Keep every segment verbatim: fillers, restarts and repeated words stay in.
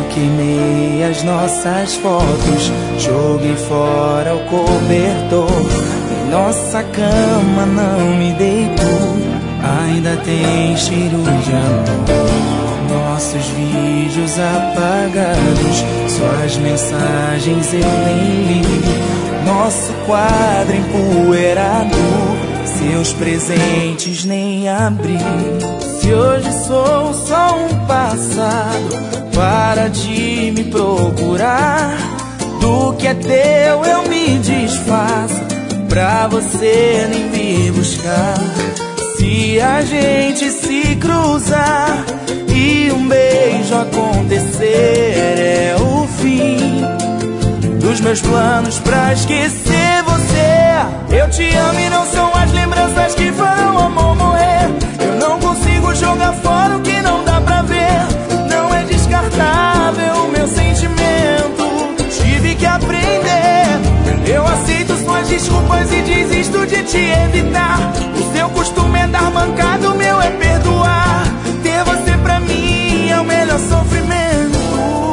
queimei as nossas fotos, joguei fora o cobertor. Em nossa cama não me deitou, ainda tem cheiro de amor. Nossos vídeos apagados, suas mensagens eu nem li. Nosso quadro empoeirado, seus presentes nem abri. Se hoje sou só um passado, para de me procurar. Do que é teu eu me desfaço, pra você nem vir buscar. Se a gente se cruzar e um beijo acontecer, é o fim dos meus planos pra esquecer você. Eu te amo e não são as lembranças que farão o amor morrer. Eu não consigo jogar fora o que não dá pra ver. Não é descartável o meu sentimento, tive que aprender. Eu aceito suas desculpas e desisto de te evitar. O seu costume é dar mancada, o meu é perdoar. Ter você pra mim é o melhor sofrimento.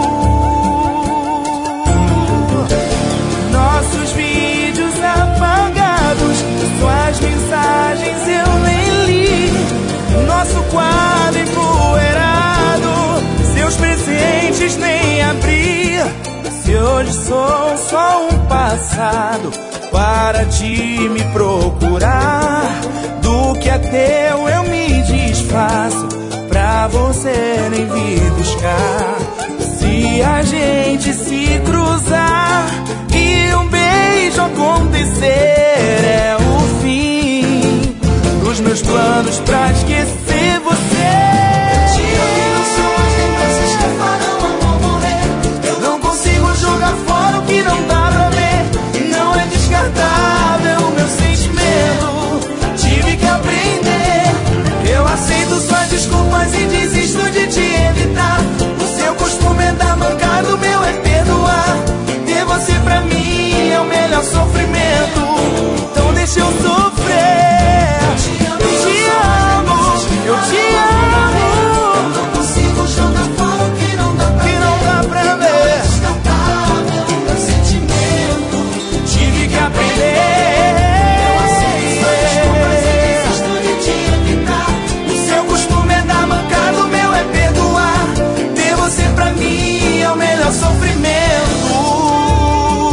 Nossos vídeos apagados, suas mensagens eu nem li. Nosso quadro empoeirado, seus presentes nem abri. Se hoje sou só um passado, para de me procurar. Do que é teu eu me desfaço, pra você nem vir buscar. Se a gente se cruzar e um beijo acontecer, é o fim dos meus planos pra esquecer você. Te amo, não são as lembranças que farão o amor morrer. Eu não consigo jogar fora o que não dá pra ver. Não é descartável o meu sentimento, tive que aprender. Eu aceito suas desculpas e desisto de te evitar. O seu costume é dar mancada, o meu é perdoar. Ter você pra mim é o melhor sofrimento, então deixa eu sofrer. Eu te amo, eu te amo. Eu não consigo jogar fora o que não dá pra Que não dá pra ver. descartável o meu sentimento, Tive que aprender. eu aceito suas desculpas e desisto de te evitar. O seu costume é dar mancada, o meu é perdoar. Ter você pra mim é o melhor sofrimento.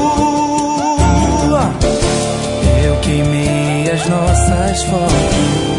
Eu queimei as nossas fotos,